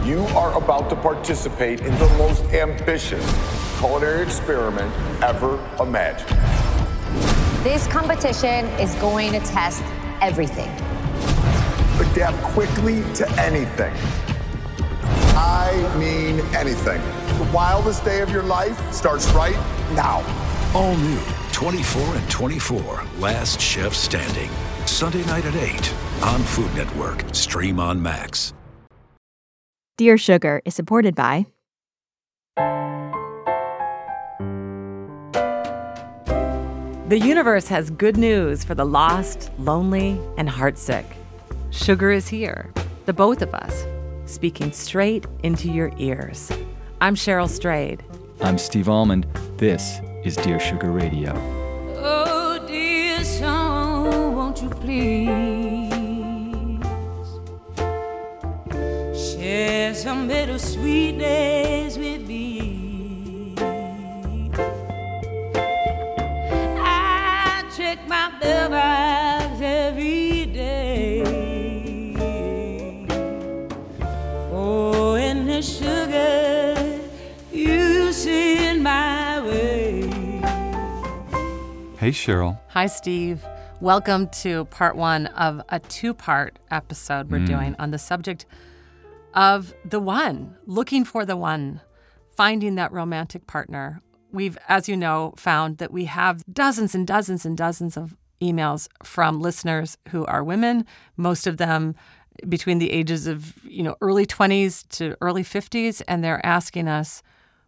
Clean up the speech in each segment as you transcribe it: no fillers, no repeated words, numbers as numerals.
You are about to participate in the most ambitious culinary experiment ever imagined. This competition is going to test everything. Adapt quickly to anything. I mean anything. The wildest day of your life starts right now. All new 24 and 24, Last Chef Standing. Sunday night at 8 on Food Network. Stream on Max. Dear Sugar is supported by The universe has good news for the lost, lonely, and heartsick. Sugar is here, the both of us, speaking straight into your ears. I'm Cheryl Strayed. I'm Steve Almond. This is Dear Sugar Radio. Oh, dear song, won't you please share some bittersweet days with me? I check my mailbox every day. Oh, and the sugar you send my way. Hey, Cheryl. Hi, Steve. Welcome to part one of a two-part episode we're doing on the subject of the one, looking for the one, finding that romantic partner. We've, as you know, found that we have dozens and dozens and dozens of emails from listeners who are women, most of them between the ages of, early 20s to early 50s, and they're asking us,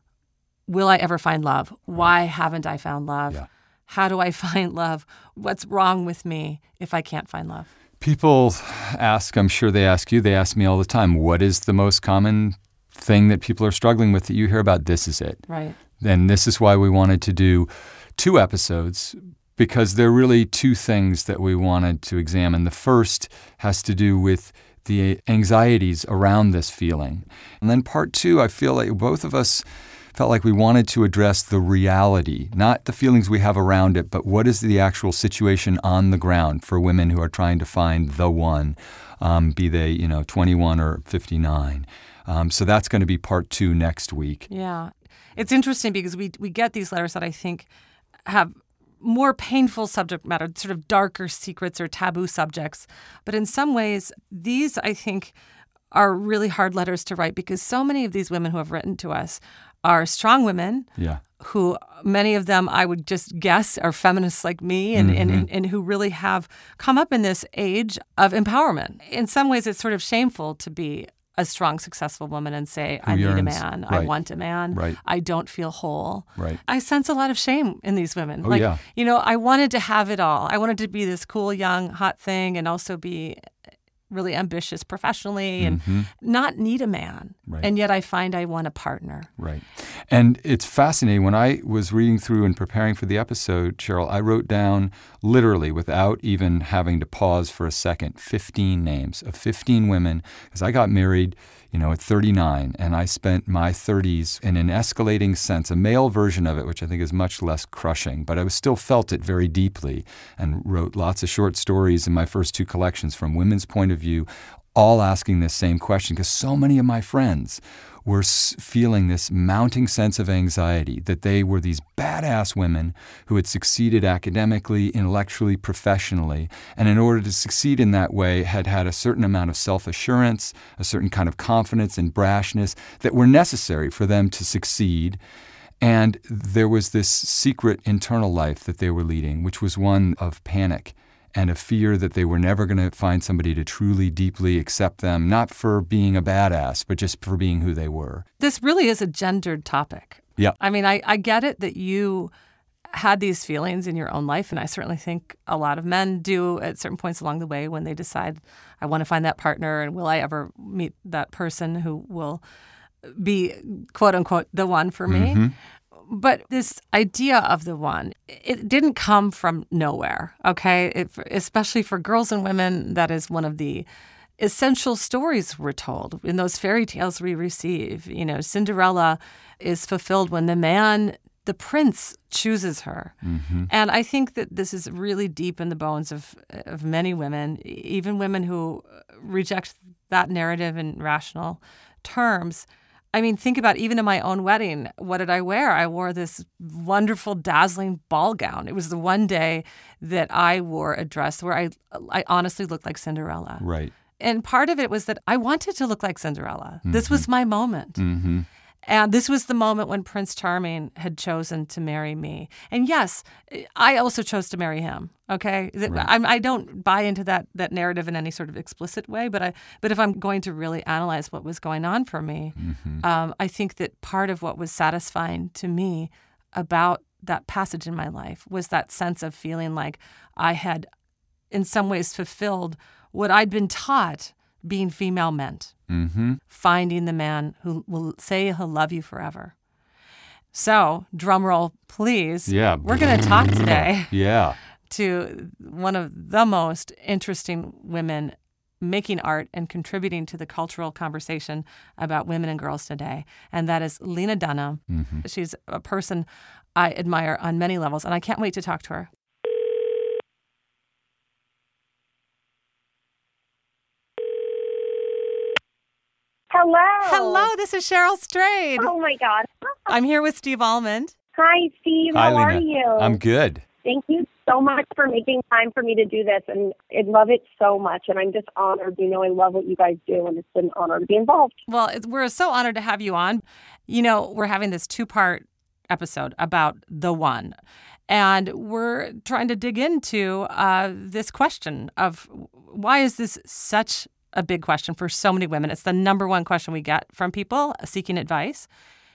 will I ever find love? Why haven't I found love? Yeah. How do I find love? What's wrong with me if I can't find love? People ask, I'm sure they ask you, they ask me all the time, what is the most common thing that people are struggling with that you hear about? This is it. Right. And this is why we wanted to do 2 episodes, because there are really 2 things that we wanted to examine. The first has to do with the anxieties around this feeling. And then part 2, I feel like both of us felt like we wanted to address the reality, not the feelings we have around it, but what is the actual situation on the ground for women who are trying to find the one, be they 21 or 59. So that's going to be part 2 next week. Yeah. It's interesting because we get these letters that I think have more painful subject matter, sort of darker secrets or taboo subjects. But in some ways, these, I think, are really hard letters to write because so many of these women who have written to us are strong women who, many of them, I would just guess, are feminists like me and who really have come up in this age of empowerment. In some ways, it's sort of shameful to be a strong, successful woman and say, I need a man, I want a man, I don't feel whole. Right. I sense a lot of shame in these women. Oh, yeah. I wanted to have it all. I wanted to be this cool, young, hot thing and also be really ambitious professionally and not need a man. Right. And yet I find I want a partner. Right. And it's fascinating. When I was reading through and preparing for the episode, Cheryl, I wrote down literally without even having to pause for a second, 15 names of 15 women, because I got married, at 39, and I spent my 30s in an escalating sense, a male version of it, which I think is much less crushing, but I still felt it very deeply and wrote lots of short stories in my first 2 collections from women's point of view, all asking this same question, because so many of my friends were feeling this mounting sense of anxiety that they were these badass women who had succeeded academically, intellectually, professionally, and in order to succeed in that way had had a certain amount of self-assurance, a certain kind of confidence and brashness that were necessary for them to succeed. And there was this secret internal life that they were leading, which was one of panic and a fear that they were never going to find somebody to truly, deeply accept them, not for being a badass, but just for being who they were. This really is a gendered topic. Yeah. I mean, I get it that you had these feelings in your own life, and I certainly think a lot of men do at certain points along the way when they decide, I want to find that partner, and will I ever meet that person who will be, quote unquote, the one for me? But this idea of the one, it didn't come from nowhere, okay? Especially for girls and women, that is one of the essential stories we're told in those fairy tales we receive. Cinderella is fulfilled when the prince chooses her. And I think that this is really deep in the bones of many women, even women who reject that narrative and rational terms. I mean, think about even in my own wedding, what did I wear? I wore this wonderful, dazzling ball gown. It was the one day that I wore a dress where I honestly looked like Cinderella. Right. And part of it was that I wanted to look like Cinderella. This was my moment. Mm-hmm. And this was the moment when Prince Charming had chosen to marry me. And yes, I also chose to marry him. Okay, Right. I don't buy into that narrative in any sort of explicit way. But if I'm going to really analyze what was going on for me, I think that part of what was satisfying to me about that passage in my life was that sense of feeling like I had, in some ways, fulfilled what I'd been taught being female meant. Mm-hmm. Finding the man who will say he'll love you forever. So, drum roll, please. Yeah. We're going to talk today Yeah. to one of the most interesting women making art and contributing to the cultural conversation about women and girls today, and that is Lena Dunham. Mm-hmm. She's a person I admire on many levels, and I can't wait to talk to her. Hello. Hello, this is Cheryl Strayed. Oh, my God. I'm here with Steve Almond. Hi, Steve. Hi, How Lena. are you? I'm good. Thank you so much for making time for me to do this, and I love it so much, and I'm just honored. You know, I love what you guys do, and it's an honor to be involved. Well, we're so honored to have you on. You know, we're having this 2-part episode about the one, and we're trying to dig into this question of why is this such a big question for so many women. It's the number one question we get from people seeking advice.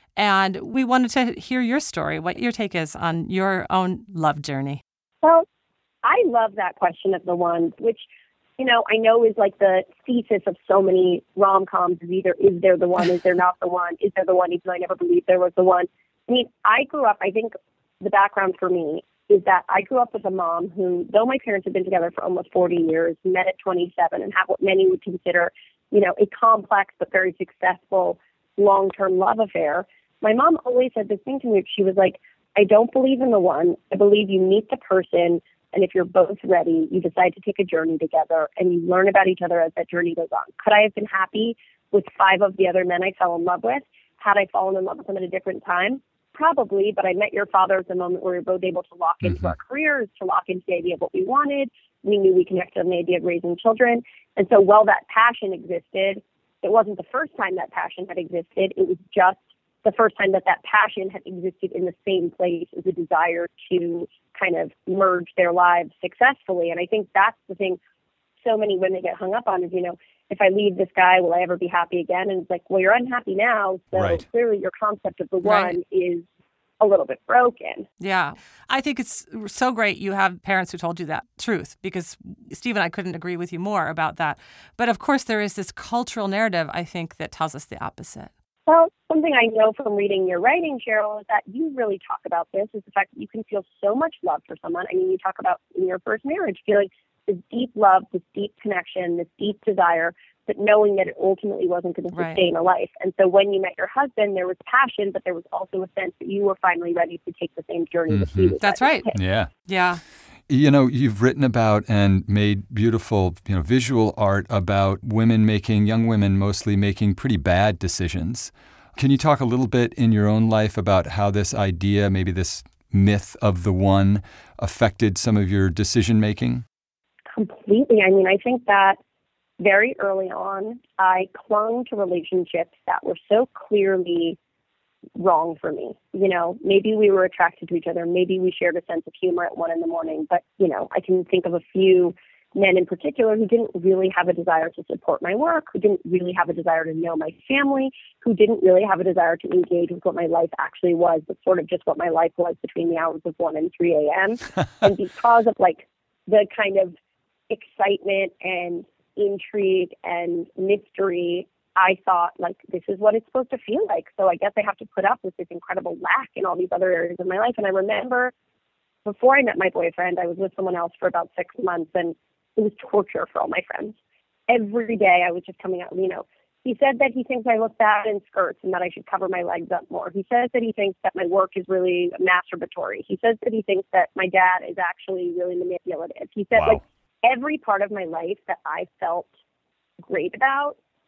And we wanted to hear your story, what your take is on your own love journey. Well, I love that question of the one, which, you know, I know is like the thesis of so many rom-coms is either is there the one, is there not the one, is there the one, even though I never believed there was the one. I mean, I grew up, I think the background for me is that I grew up with a mom who, though my parents had been together for almost 40 years, met at 27 and have what many would consider, you know, a complex but very successful long-term love affair. My mom always said this thing to me. She was like, I don't believe in the one. I believe you meet the person, and if you're both ready, you decide to take a journey together, and you learn about each other as that journey goes on. Could I have been happy with 5 of the other men I fell in love with? Had I fallen in love with them at a different time? Probably, but I met your father at the moment where we were both able to lock into our careers, to lock into the idea of what we wanted. We knew we connected on the idea of raising children. And so while that passion existed, it wasn't the first time that passion had existed. It was just the first time that that passion had existed in the same place as a desire to kind of merge their lives successfully. And I think that's the thing so many women get hung up on is, you know, if I leave this guy, will I ever be happy again? And it's like, well, you're unhappy now. So Right. clearly your concept of the Right. one is a little bit broken. Yeah. I think it's so great you have parents who told you that truth, because Steve and I couldn't agree with you more about that. But of course, there is this cultural narrative, I think, that tells us the opposite. Well, something I know from reading your writing, Cheryl, is that you really talk about this, is the fact that you can feel so much love for someone. I mean, you talk about in your first marriage, feeling this deep love, this deep connection, this deep desire, but knowing that it ultimately wasn't going to sustain a life. And so when you met your husband, there was passion, but there was also a sense that you were finally ready to take the same journey that he was. That's ready right. to take. Yeah. Yeah. You know, you've written about and made beautiful, visual art about women young women mostly making pretty bad decisions. Can you talk a little bit in your own life about how this idea, maybe this myth of the one, affected some of your decision making? Completely. I mean, I think that very early on, I clung to relationships that were so clearly wrong for me. You know, maybe we were attracted to each other. Maybe we shared a sense of humor at 1 a.m. But, you know, I can think of a few men in particular who didn't really have a desire to support my work, who didn't really have a desire to know my family, who didn't really have a desire to engage with what my life actually was, but sort of just what my life was between the hours of 1 and 3 a.m. And because of like the kind of excitement and intrigue and mystery, I thought, like, this is what it's supposed to feel like. So I guess I have to put up with this incredible lack in all these other areas of my life. And I remember before I met my boyfriend, I was with someone else for about 6 months, and it was torture for all my friends. Every day I was just coming out, you know, he said that he thinks I look bad in skirts and that I should cover my legs up more. He says that he thinks that my work is really masturbatory. He says that he thinks that my dad is actually really manipulative. He said, Wow. like, every part of my life that I felt great about,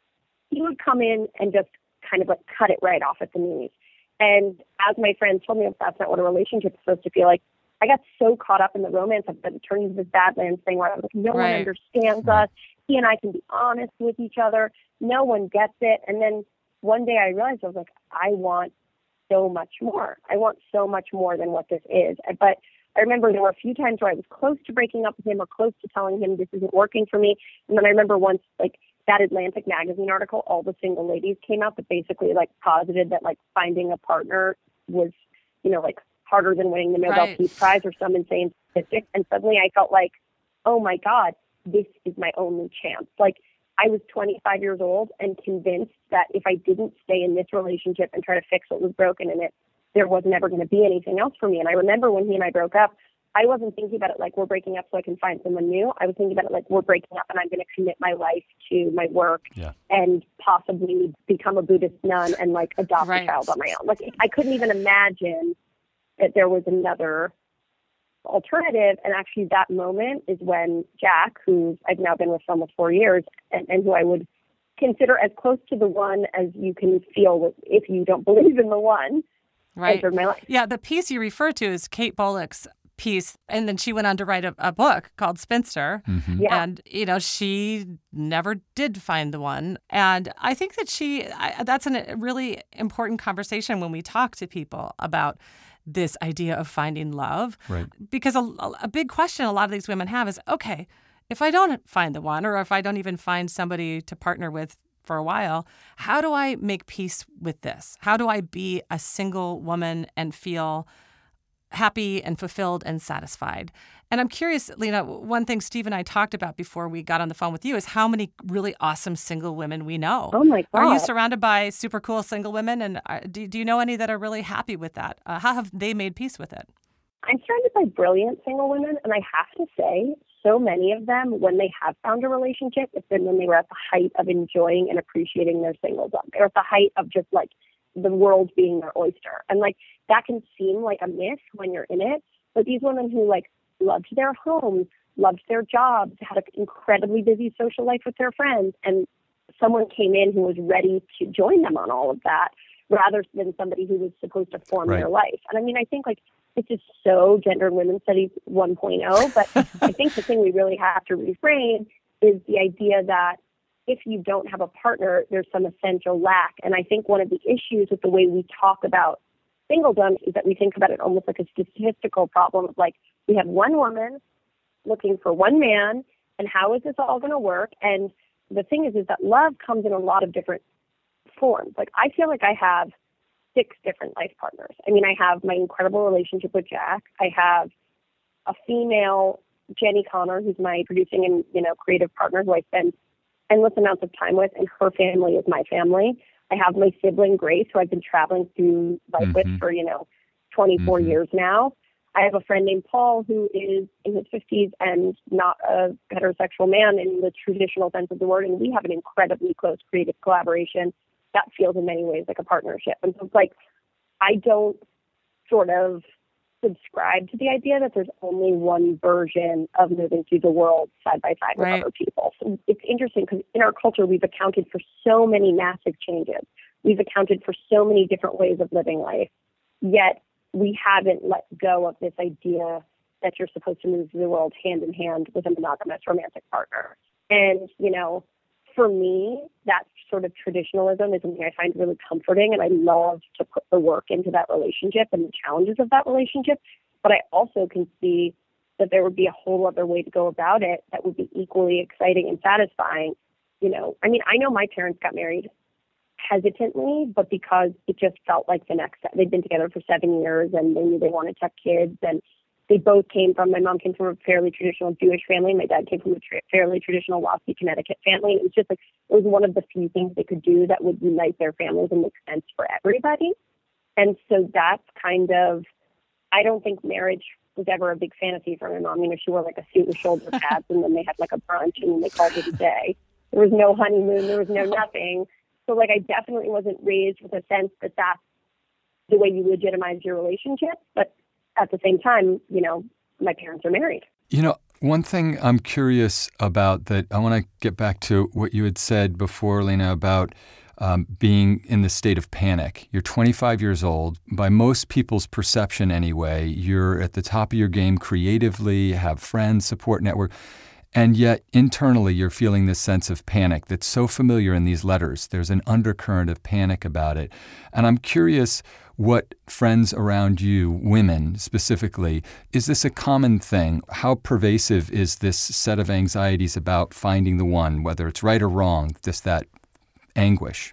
he would come in and just kind of like cut it right off at the knees. And as my friends told me, that's not what a relationship is supposed to feel like. I got so caught up in the romance of it, it turned into this Badlands thing where I was like, no one understands us. He and I can be honest with each other. No one gets it. And then one day I realized, I was like, I want so much more. I want so much more than what this is. But I remember there were a few times where I was close to breaking up with him or close to telling him this isn't working for me. And then I remember once, like, that Atlantic magazine article, all the single ladies came out that basically like posited that like finding a partner was, you know, like harder than winning the Nobel Peace Prize or some insane statistic. And suddenly I felt like, oh my God, this is my only chance. Like, I was 25 years old and convinced that if I didn't stay in this relationship and try to fix what was broken in it, there was never going to be anything else for me. And I remember when he and I broke up, I wasn't thinking about it like we're breaking up so I can find someone new. I was thinking about it like we're breaking up and I'm going to commit my life to my work and possibly become a Buddhist nun and like adopt a child on my own. Like, I couldn't even imagine that there was another alternative. And actually that moment is when Jack, who I've now been with for almost 4 years and who I would consider as close to the one as you can feel if you don't believe in the one, entered my life. Yeah, the piece you refer to is Kate Bullock's piece, and then she went on to write a book called Spinster. And you know, she never did find the one, and I think that that's a really important conversation when we talk to people about this idea of finding love, because a big question a lot of these women have is, okay, if I don't find the one, or if I don't even find somebody to partner with for a while, how do I make peace with this? How do I be a single woman and feel happy and fulfilled and satisfied? And I'm curious, Lena, one thing Steve and I talked about before we got on the phone with you is how many really awesome single women we know. Oh my God. Are you surrounded by super cool single women? And do you know any that are really happy with that? How have they made peace with it? I'm surrounded by brilliant single women, and I have to say, so many of them, when they have found a relationship, it's been when they were at the height of enjoying and appreciating their singledom. They're at the height of just like the world being their oyster. And like, that can seem like a myth when you're in it, but these women who like loved their homes, loved their jobs, had an incredibly busy social life with their friends, and someone came in who was ready to join them on all of that, rather than somebody who was supposed to form their life. And I mean, I think like this is so gender and women's studies 1.0, but I think the thing we really have to reframe is the idea that if you don't have a partner, there's some essential lack. And I think one of the issues with the way we talk about singledom is that we think about it almost like a statistical problem of like, we have one woman looking for one man, and how is this all going to work? And the thing is that love comes in a lot of different forms. Like, I feel like I have 6 different life partners. I mean, I have my incredible relationship with Jack. I have a female, Jenny Connor, who's my producing and, you know, creative partner who I spend endless amounts of time with, and her family is my family. I have my sibling, Grace, who I've been traveling through life with for, 24 years now. I have a friend named Paul who is in his 50s and not a heterosexual man in the traditional sense of the word, and we have an incredibly close creative collaboration that feels in many ways like a partnership. And so it's like, I don't sort of subscribe to the idea that there's only one version of moving through the world side by side with other people. So it's interesting because in our culture, we've accounted for so many massive changes. We've accounted for so many different ways of living life, yet we haven't let go of this idea that you're supposed to move through the world hand in hand with a monogamous romantic partner. And, for me, that sort of traditionalism is something I find really comforting, and I love to put the work into that relationship and the challenges of that relationship. But I also can see that there would be a whole other way to go about it that would be equally exciting and satisfying. I mean, I know my parents got married hesitantly, but because it just felt like the next step. They'd been together for 7 years, and they knew they wanted to have kids, and they both my mom came from a fairly traditional Jewish family. My dad came from a fairly traditional Waukee, Connecticut family. And it was just like, it was one of the few things they could do that would unite their families and make sense for everybody. And so that's kind of, I don't think marriage was ever a big fantasy for my mom. She wore like a suit with shoulder pads, and then they had like a brunch and they called it a day. There was no honeymoon. There was no nothing. So like, I definitely wasn't raised with a sense that that's the way you legitimize your relationship. But at the same time, my parents are married. One thing I'm curious about that I want to get back to what you had said before, Lena, about being in the state of panic. You're 25 years old. By most people's perception anyway, you're at the top of your game creatively, have friends, support network, and yet internally you're feeling this sense of panic that's so familiar in these letters. There's an undercurrent of panic about it. And I'm curious what friends around you, women specifically, is this a common thing? How pervasive is this set of anxieties about finding the one, whether it's right or wrong, just that anguish?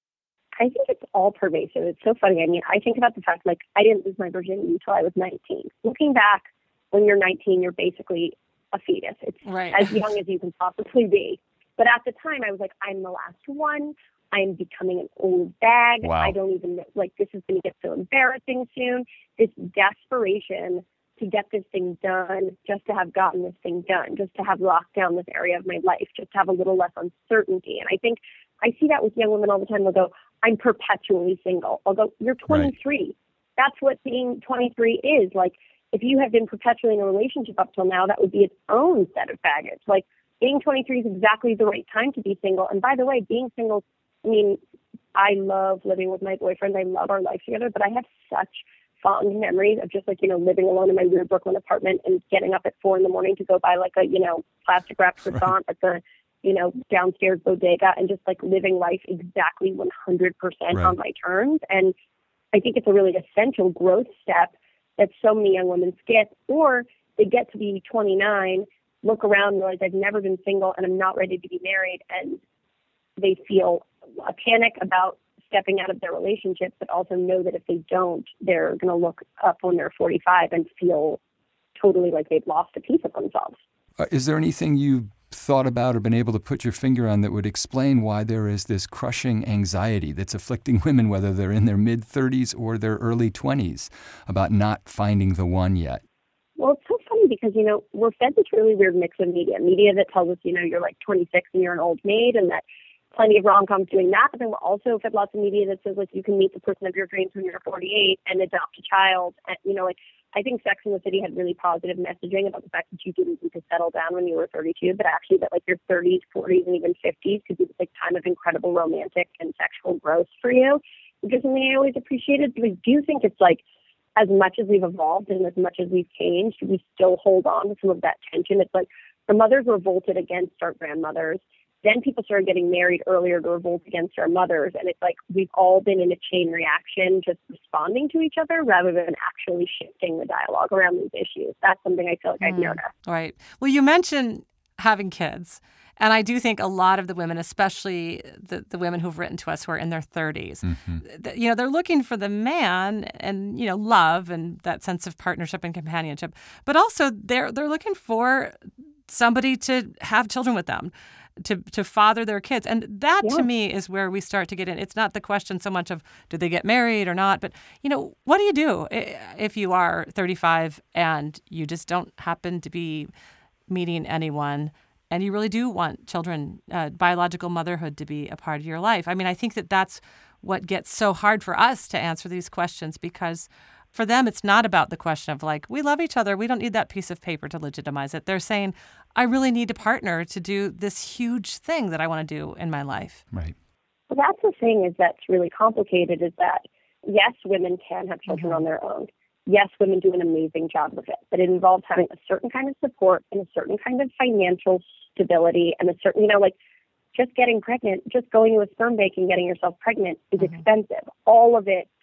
I think it's all pervasive. It's so funny. I mean, I think about the fact, like, I didn't lose my virginity until I was 19. Looking back, when you're 19, you're basically a fetus. It's right. as young as you can possibly be. But at the time, I was like, I'm the last one. I'm becoming an old bag. Wow. I don't even, like, this is going to get so embarrassing soon. This desperation to get this thing done, just to have gotten this thing done, just to have locked down this area of my life, just to have a little less uncertainty. And I think I see that with young women all the time. They'll go, I'm perpetually single. I'll go, you're 23. Right. That's what being 23 is. Like, if you have been perpetually in a relationship up till now, that would be its own set of baggage. Like, being 23 is exactly the right time to be single. And by the way, being single, I mean, I love living with my boyfriend. I love our life together, but I have such fond memories of just, like, you know, living alone in my weird Brooklyn apartment and getting up at 4 a.m. to go buy, like, a, you know, plastic wrapped croissant at the, you know, downstairs bodega, and just, like, living life exactly 100% on my terms. And I think it's a really essential growth step that so many young women skip, or they get to be 29, look around and realize I've never been single and I'm not ready to be married, and they feel a panic about stepping out of their relationship, but also know that if they don't, they're going to look up when they're 45 and feel totally like they've lost a piece of themselves. Is there anything you thought about or been able to put your finger on that would explain why there is this crushing anxiety that's afflicting women, whether they're in their mid-30s or their early 20s, about not finding the one yet? Well, it's so funny because, you know, we're fed this really weird mix of media that tells us, you know, you're like 26 and you're an old maid, and that plenty of rom-coms doing that. But then we're also fed lots of media that says, like, you can meet the person of your dreams when you're 48 and adopt a child. And, you know, like, I think Sex and the City had really positive messaging about the fact that you didn't need to settle down when you were 32, but actually that, like, your 30s, 40s, and even 50s could be this, like, time of incredible romantic and sexual growth for you, which is something I always appreciated. But I do think it's like, as much as we've evolved and as much as we've changed, we still hold on to some of that tension. It's like the mothers revolted against our grandmothers. Then people started getting married earlier to revolt against our mothers. And it's like we've all been in a chain reaction, just responding to each other rather than actually shifting the dialogue around these issues. That's something I feel like I've noticed. Right. Well, you mentioned having kids. And I do think a lot of the women, especially the women who've written to us who are in their 30s, you know, they're looking for the man and, you know, love and that sense of partnership and companionship. But also they're looking for somebody to have children with them, to father their kids. And that, to me, is where we start to get in. It's not the question so much of did they get married or not, but, you know, what do you do if you are 35 and you just don't happen to be meeting anyone and you really do want children, biological motherhood to be a part of your life? I mean, I think that that's what gets so hard for us to answer these questions, because for them, it's not about the question of, like, we love each other, we don't need that piece of paper to legitimize it. They're saying, I really need a partner to do this huge thing that I want to do in my life. Right. Well, that's the thing is that's really complicated, is that, yes, women can have children on their own. Yes, women do an amazing job with it, but it involves having a certain kind of support and a certain kind of financial stability and a certain, you know, like, just getting pregnant, just going to a sperm bank and getting yourself pregnant is expensive. All of it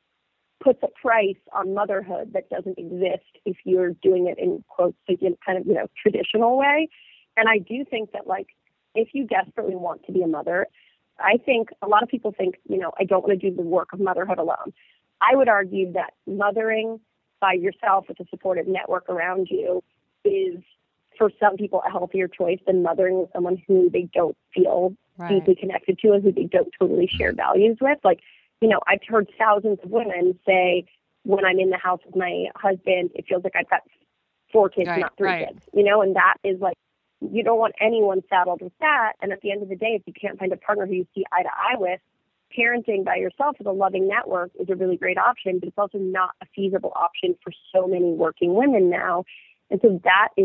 puts a price on motherhood that doesn't exist if you're doing it in quotes, in kind of, you know, traditional way. And I do think that, like, if you desperately want to be a mother, I think a lot of people think, you know, I don't want to do the work of motherhood alone. I would argue that mothering by yourself with a supportive network around you is, for some people, a healthier choice than mothering with someone who they don't feel deeply connected to and who they don't totally share values with. Like, you know, I've heard thousands of women say, when I'm in the house with my husband, it feels like I've got 4 kids, not 3 kids, you know, and that is like, you don't want anyone saddled with that. And at the end of the day, if you can't find a partner who you see eye to eye with, parenting by yourself with a loving network is a really great option, but it's also not a feasible option for so many working women now. And so that is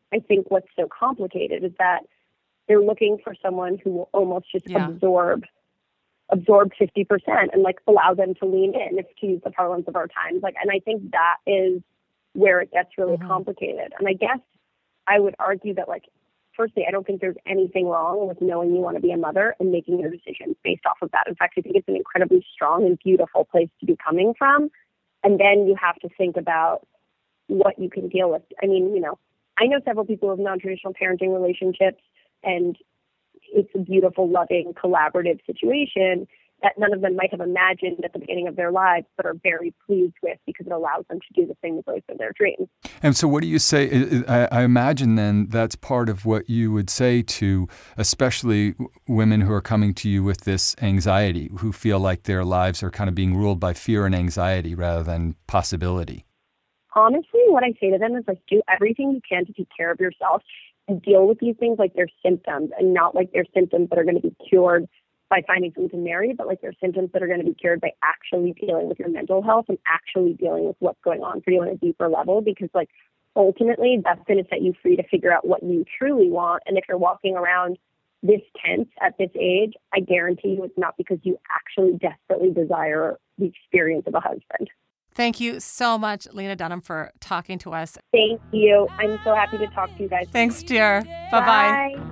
I think what's so complicated is that they're looking for someone who will almost just absorb 50% and like allow them to lean in, if to use the parlance of our times. Like, and I think that is where it gets really complicated. And I guess I would argue that, like, firstly, I don't think there's anything wrong with knowing you want to be a mother and making your decisions based off of that. In fact, I think it's an incredibly strong and beautiful place to be coming from. And then you have to think about what you can deal with. I mean, you know, I know several people with non-traditional parenting relationships, and it's a beautiful, loving, collaborative situation that none of them might have imagined at the beginning of their lives, but are very pleased with because it allows them to do the things of their dreams. And so what do you say? I imagine then that's part of what you would say to especially women who are coming to you with this anxiety, who feel like their lives are kind of being ruled by fear and anxiety rather than possibility. Honestly, what I say to them is, like, do everything you can to take care of yourself and deal with these things like they're symptoms, and not like they're symptoms that are going to be cured by finding someone to marry, but like they're symptoms that are going to be cured by actually dealing with your mental health and actually dealing with what's going on for you on a deeper level. Because, like, ultimately that's going to set you free to figure out what you truly want. And if you're walking around this tense at this age, I guarantee you it's not because you actually desperately desire the experience of a husband. Thank you so much, Lena Dunham, for talking to us. Thank you. I'm so happy to talk to you guys. Thanks, dear. Bye-bye. Bye.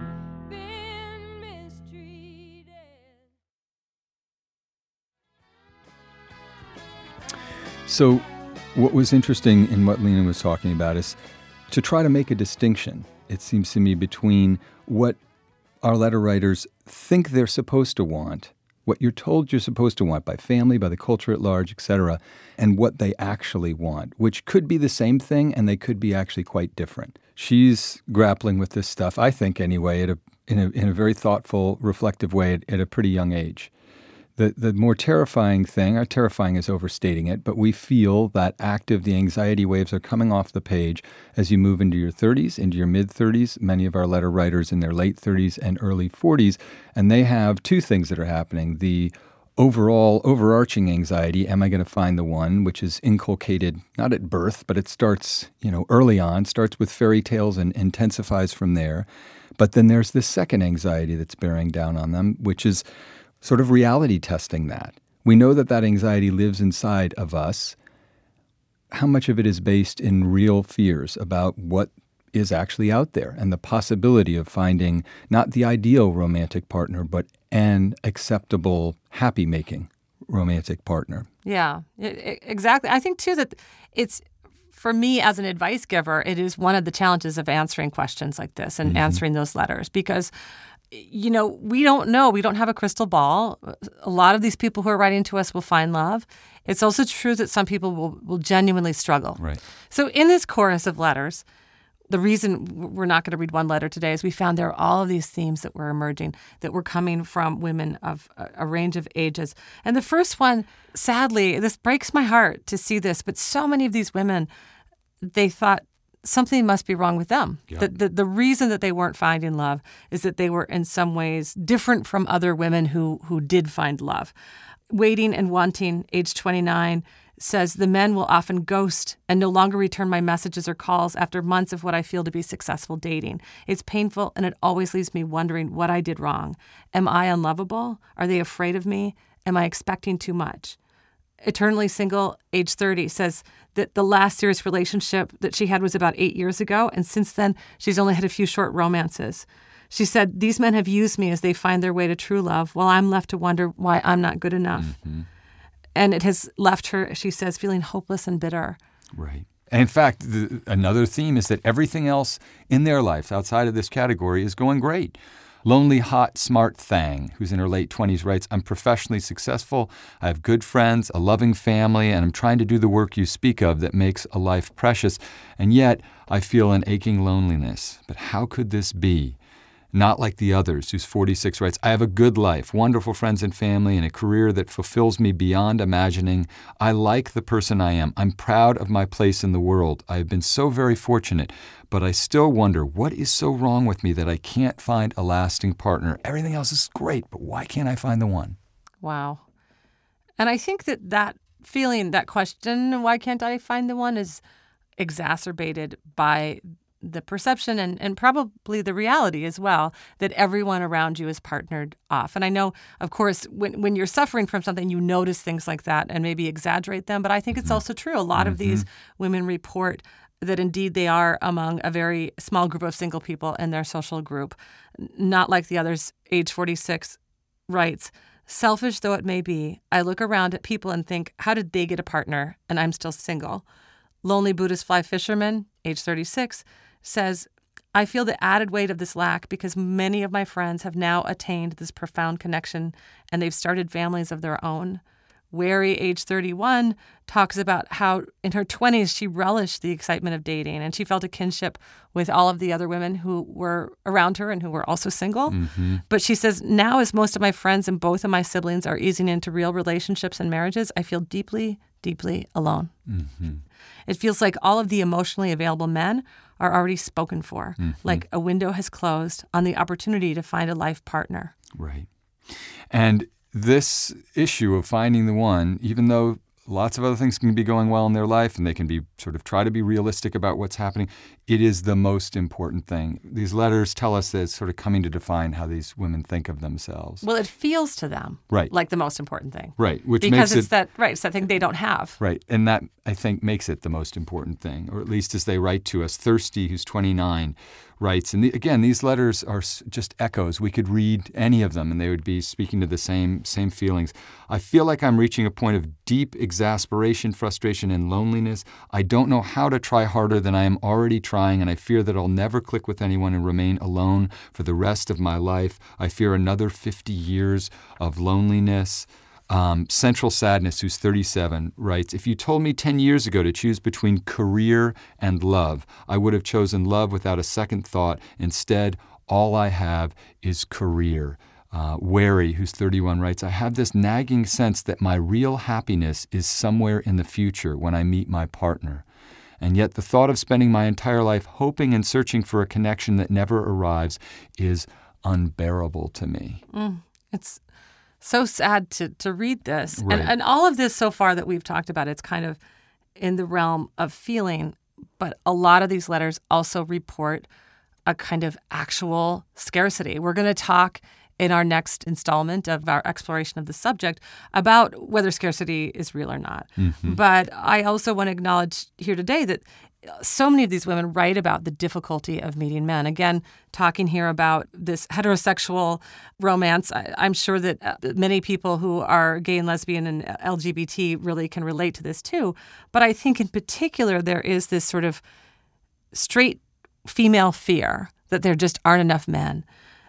So what was interesting in what Lena was talking about is to try to make a distinction, it seems to me, between what our letter writers think they're supposed to want, what you're told you're supposed to want by family, by the culture at large, etc., and what they actually want, which could be the same thing and they could be actually quite different. She's grappling with this stuff, I think anyway, in a very thoughtful, reflective way at a pretty young age. The more terrifying thing, terrifying is overstating it, but we feel that the anxiety waves are coming off the page as you move into your 30s, into your mid-30s, many of our letter writers in their late 30s and early 40s, and they have two things that are happening. The overarching anxiety, am I going to find the one, which is inculcated not at birth, but it starts, early on, starts with fairy tales and intensifies from there. But then there's this second anxiety that's bearing down on them, which is sort of reality testing that. We know that anxiety lives inside of us. How much of it is based in real fears about what is actually out there and the possibility of finding not the ideal romantic partner, but an acceptable, happy-making romantic partner? Yeah, exactly. I think, too, that it's, for me as an advice giver, it is one of the challenges of answering questions like this and answering those letters because we don't know. We don't have a crystal ball. A lot of these people who are writing to us will find love. It's also true that some people will genuinely struggle. Right. So in this chorus of letters, the reason we're not going to read one letter today is we found there are all of these themes that were emerging, that were coming from women of a range of ages. And the first one, sadly, this breaks my heart to see this, but so many of these women, they thought something must be wrong with them. Yeah. The reason that they weren't finding love is that they were in some ways different from other women who did find love. Waiting and Wanting, age 29, says, the men will often ghost and no longer return my messages or calls after months of what I feel to be successful dating. It's painful and it always leaves me wondering what I did wrong. Am I unlovable? Are they afraid of me? Am I expecting too much? Eternally Single, age 30, says that the last serious relationship that she had was about 8 years ago, and since then, she's only had a few short romances. She said, these men have used me as they find their way to true love, while I'm left to wonder why I'm not good enough. Mm-hmm. And it has left her, she says, feeling hopeless and bitter. Right. And in fact, another theme is that everything else in their life outside of this category is going great. Lonely, hot, smart Thang, who's in her late 20s, writes, I'm professionally successful, I have good friends, a loving family, and I'm trying to do the work you speak of that makes a life precious. And yet, I feel an aching loneliness. But how could this be? Not like the others, who's 46 writes, I have a good life, wonderful friends and family, and a career that fulfills me beyond imagining. I like the person I am. I'm proud of my place in the world. I have been so very fortunate, but I still wonder, what is so wrong with me that I can't find a lasting partner? Everything else is great, but why can't I find the one? Wow. And I think that feeling, that question, why can't I find the one, is exacerbated by the perception and probably the reality as well that everyone around you is partnered off. And I know, of course, when you're suffering from something, you notice things like that and maybe exaggerate them. But I think it's also true. A lot of these women report that indeed they are among a very small group of single people in their social group, not like the others. Age 46 writes, selfish though it may be, I look around at people and think, how did they get a partner and I'm still single? Lonely Buddhist fly fisherman, age 36, says, I feel the added weight of this lack because many of my friends have now attained this profound connection and they've started families of their own. Wary, age 31, talks about how in her 20s she relished the excitement of dating and she felt a kinship with all of the other women who were around her and who were also single. But she says, now as most of my friends and both of my siblings are easing into real relationships and marriages, I feel deeply, deeply alone. It feels like all of the emotionally available men are already spoken for, like a window has closed on the opportunity to find a life partner. Right. And this issue of finding the one, even though lots of other things can be going well in their life and they can be sort of try to be realistic about what's happening, it is the most important thing. These letters tell us that it's sort of coming to define how these women think of themselves. Well, it feels to them like the most important thing. Right. Which because makes it's that thing they don't have. Right. And that, I think, makes it the most important thing, or at least as they write to us. Thirsty, who's 29, writes, and again, these letters are just echoes. We could read any of them and they would be speaking to the same feelings. I feel like I'm reaching a point of deep exasperation, frustration, and loneliness. I don't know how to try harder than I am already trying, and I fear that I'll never click with anyone and remain alone for the rest of my life. I fear another 50 years of loneliness. Central Sadness, who's 37, writes, if you told me 10 years ago to choose between career and love, I would have chosen love without a second thought. Instead, all I have is career. Wary, who's 31, writes, I have this nagging sense that my real happiness is somewhere in the future when I meet my partner. And yet the thought of spending my entire life hoping and searching for a connection that never arrives is unbearable to me. It's so sad to read this. Right. And all of this so far that we've talked about, it's kind of in the realm of feeling. But a lot of these letters also report a kind of actual scarcity. We're going to talk in our next installment of our exploration of the subject about whether scarcity is real or not. But I also want to acknowledge here today that so many of these women write about the difficulty of meeting men. Again, talking here about this heterosexual romance, I'm sure that many people who are gay and lesbian and LGBT really can relate to this too. But I think in particular there is this sort of straight female fear that there just aren't enough men.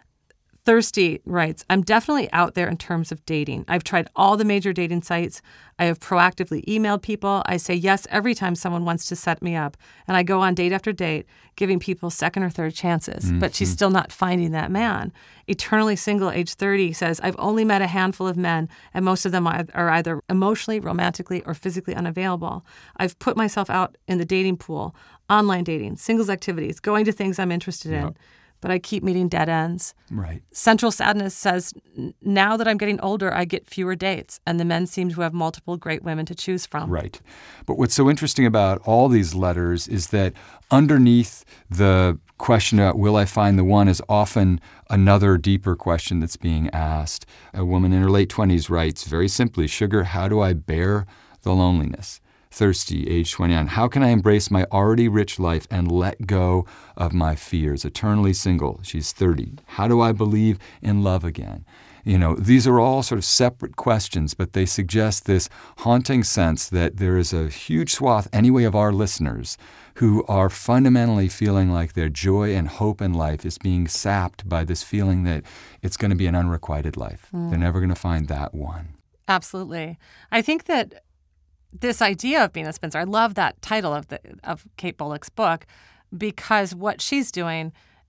Thirsty writes, I'm definitely out there in terms of dating. I've tried all the major dating sites. I have proactively emailed people. I say yes every time someone wants to set me up. And I go on date after date, giving people second or third chances. But she's still not finding that man. Eternally Single, age 30, says, I've only met a handful of men, and most of them are either emotionally, romantically, or physically unavailable. I've put myself out in the dating pool, online dating, singles activities, going to things I'm interested in. But I keep meeting dead ends. Right. Central Sadness says, now that I'm getting older, I get fewer dates, and the men seem to have multiple great women to choose from. Right. But what's so interesting about all these letters is that underneath the question about will I find the one is often another deeper question that's being asked. A woman in her late 20s writes very simply, Sugar, how do I bear the loneliness? Thirsty, age 29. How can I embrace my already rich life and let go of my fears? Eternally Single, she's 30. How do I believe in love again? You know, these are all sort of separate questions, but they suggest this haunting sense that there is a huge swath, anyway, of our listeners who are fundamentally feeling like their joy and hope in life is being sapped by this feeling that it's going to be an unrequited life. They're never going to find that one. Absolutely. I think that this idea of being a spinster, I love that title of Kate Bullock's book, because what she's doing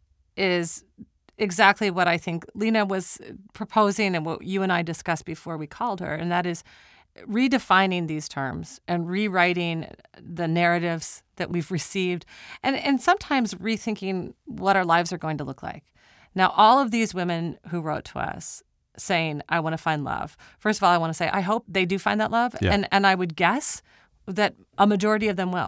is exactly what I think Lena was proposing and what you and I discussed before we called her, and that is redefining these terms and rewriting the narratives that we've received and sometimes rethinking what our lives are going to look like. Now, all of these women who wrote to us saying, I want to find love. First of all, I want to say, I hope they do find that love. Yeah. And I would guess that a majority of them will.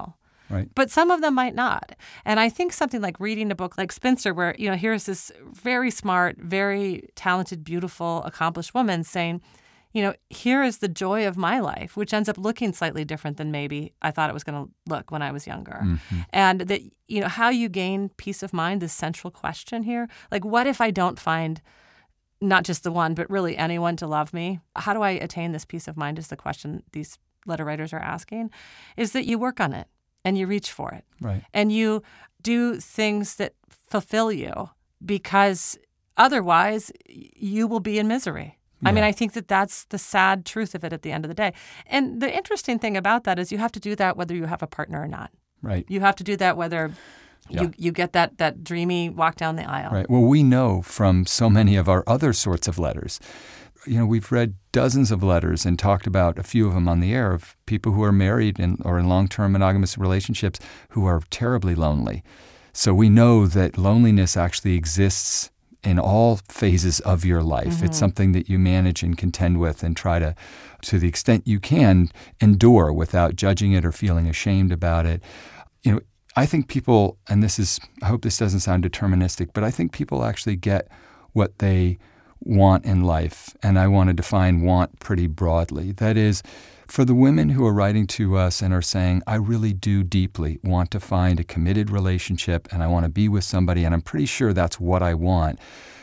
Right. But some of them might not. And I think something like reading a book like Spinster, where, here's this very smart, very talented, beautiful, accomplished woman saying, here is the joy of my life, which ends up looking slightly different than maybe I thought it was going to look when I was younger. Mm-hmm. And that, how you gain peace of mind, this central question here. Like, what if I don't find not just the one, but really anyone to love me? How do I attain this peace of mind is the question these letter writers are asking, is that you work on it and you reach for it. Right. And you do things that fulfill you, because otherwise you will be in misery. I mean, I think that that's the sad truth of it at the end of the day. And the interesting thing about that is you have to do that whether you have a partner or not. Right. You have to do that whether you get that dreamy walk down the aisle. Right. Well, we know from so many of our other sorts of letters, we've read dozens of letters and talked about a few of them on the air of people who are married or in long-term monogamous relationships who are terribly lonely. So we know that loneliness actually exists in all phases of your life. Mm-hmm. It's something that you manage and contend with and try to the extent you can, endure without judging it or feeling ashamed about it. I think people, and I hope this doesn't sound deterministic, but I think people actually get what they want in life. And I want to define want pretty broadly. That is, for the women who are writing to us and are saying, I really do deeply want to find a committed relationship and I want to be with somebody and I'm pretty sure that's what I want,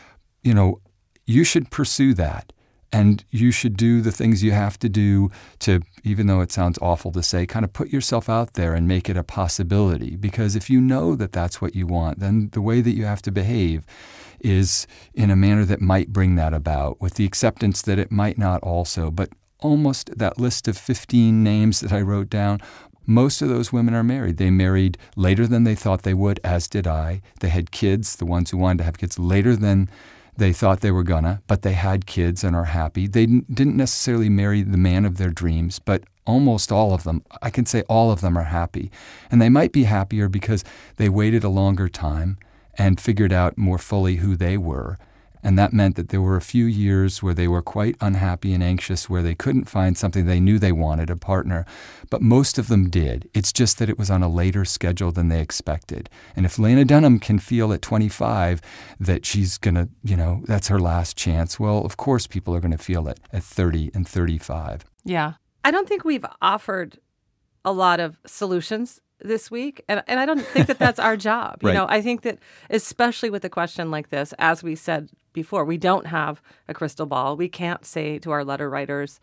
you should pursue that. And you should do the things you have to do to, even though it sounds awful to say, kind of put yourself out there and make it a possibility. Because if you know that that's what you want, then the way that you have to behave is in a manner that might bring that about, with the acceptance that it might not also. But almost that list of 15 names that I wrote down, most of those women are married. They married later than they thought they would, as did I. They had kids, the ones who wanted to have kids, later than they thought they were gonna, but they had kids and are happy. They didn't necessarily marry the man of their dreams, but almost all of them, I can say all of them are happy. And they might be happier because they waited a longer time and figured out more fully who they were. And that meant that there were a few years where they were quite unhappy and anxious, where they couldn't find something they knew they wanted, a partner. But most of them did. It's just that it was on a later schedule than they expected. And if Lena Dunham can feel at 25 that she's going to, that's her last chance, well, of course people are going to feel it at 30 and 35. Yeah. I don't think we've offered a lot of solutions this week. And I don't think that that's our job. Right. I think that especially with a question like this, as we said before, we don't have a crystal ball. We can't say to our letter writers,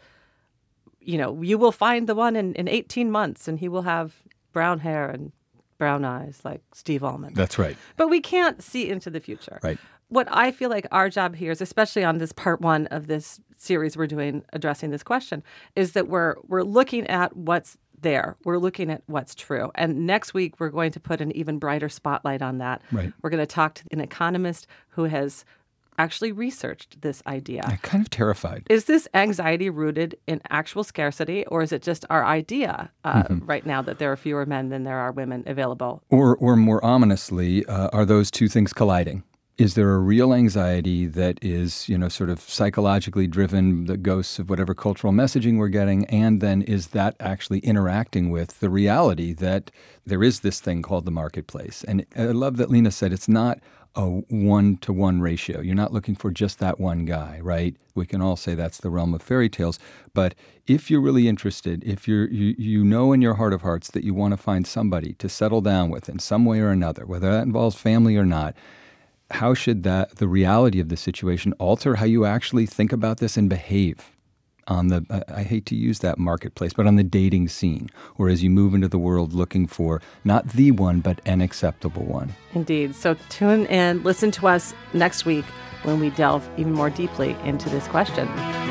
you will find the one in 18 months and he will have brown hair and brown eyes like Steve Almond. That's right. But we can't see into the future. Right. What I feel like our job here is, especially on this part one of this series we're doing addressing this question, is that we're looking at what's there. We're looking at what's true. And next week, we're going to put an even brighter spotlight on that. Right. We're going to talk to an economist who has actually researched this idea. I'm kind of terrified. Is this anxiety rooted in actual scarcity, or is it just our idea right now that there are fewer men than there are women available? Or more ominously, are those two things colliding? Is there a real anxiety that is, sort of psychologically driven, the ghosts of whatever cultural messaging we're getting, and then is that actually interacting with the reality that there is this thing called the marketplace? And I love that Lena said it's not a 1-to-1 ratio. You're not looking for just that one guy, right? We can all say that's the realm of fairy tales. But if you're really interested, if you know in your heart of hearts that you want to find somebody to settle down with in some way or another, whether that involves family or not, how should the reality of the situation alter how you actually think about this and behave on the, I hate to use that marketplace, but on the dating scene, or as you move into the world looking for not the one, but an acceptable one? Indeed. So tune in, listen to us next week when we delve even more deeply into this question.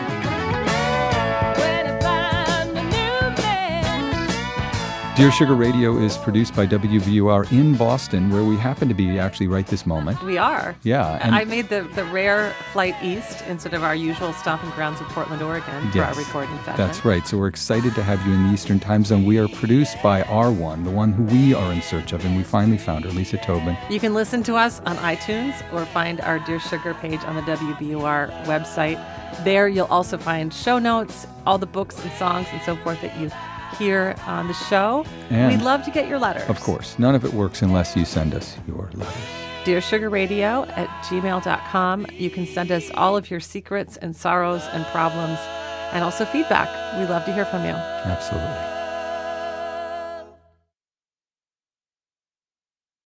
Dear Sugar Radio is produced by WBUR in Boston, where we happen to be actually right this moment. We are. Yeah. And I made the rare flight east instead of our usual stomping grounds of Portland, Oregon, for our recording session. That's right. So we're excited to have you in the Eastern Time Zone. We are produced by R1, the one who we are in search of, and we finally found her, Lisa Tobin. You can listen to us on iTunes or find our Dear Sugar page on the WBUR website. There you'll also find show notes, all the books and songs and so forth that you here on the show. And we'd love to get your letters. of course, none of it works unless you send us your letters. DearSugarRadio@gmail.com. You can send us all of your secrets and sorrows and problems and also feedback. We love to hear from you. Absolutely.